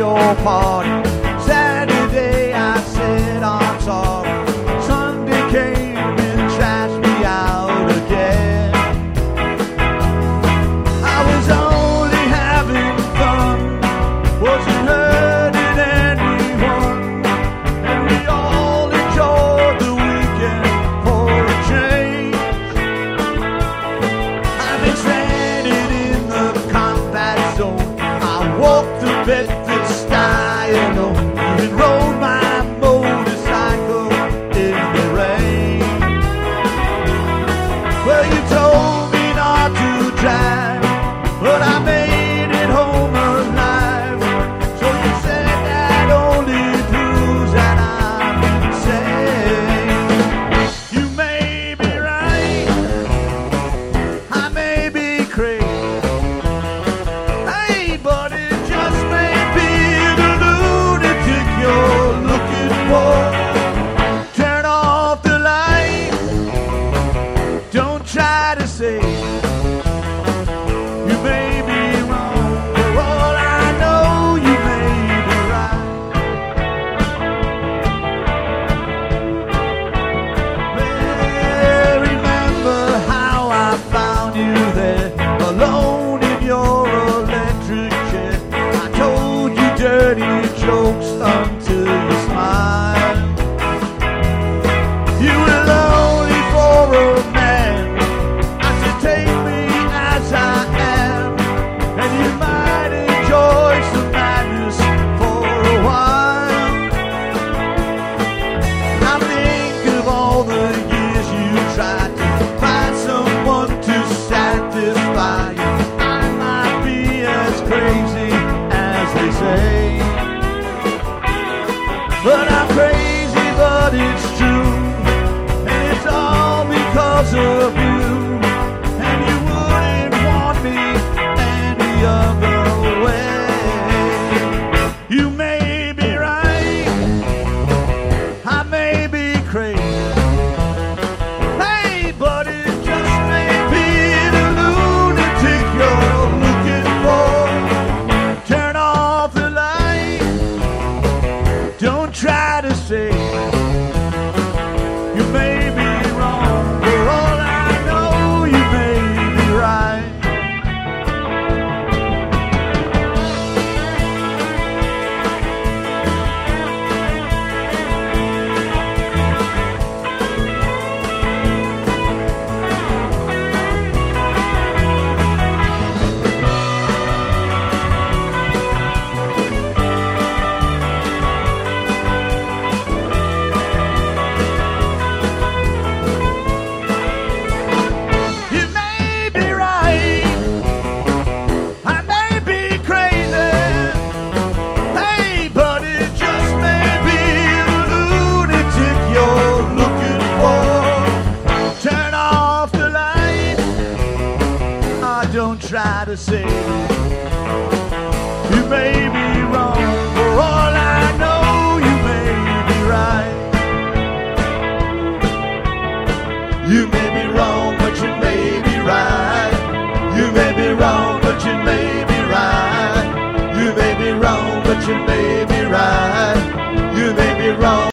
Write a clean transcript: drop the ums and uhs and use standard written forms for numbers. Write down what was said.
your party. Saturday I said I'm sorry. Sunday came and trashed me out again. I was only having fun, wasn't hurting anyone, and we all enjoyed the weekend for a change. I've been stranded in the combat zone. I walked the Bedford style, even rode my motorcycle in the rain. Well, you told me not to drive, but I made it home alive. So you said that only proves that I'm insane. You may be right, I may be crazy, hey, but it just may be the lunatic you're looking for. Turn off the light, don't try to save. You may be wrong, for all I know you may be right. Well, remember how I found you there, alone in your electric chair. I told you dirty jokes until you smiled. You were lonely for a man. I said, take me as I am, and you might enjoy some madness for a while. I think of all the years you tried to find someone to satisfy you. I might be as crazy as they say, but I'm crazy, but it's true, and it's all because of you, and you wouldn't want me any other way. You may be right, I may be crazy, hey, but it just may be the lunatic you're looking for. Turn off the light, don't try to save. You may be wrong, for all I know you may be right. You may be right, I may be crazy, hey, but it just may be the lunatic you're looking for. Turn off the light, don't try to save it. You may be wrong, for all I know you may be right. You may be wrong, but you may be right. You may be wrong, but you may be right. You may be wrong, but you may be right. You may be wrong.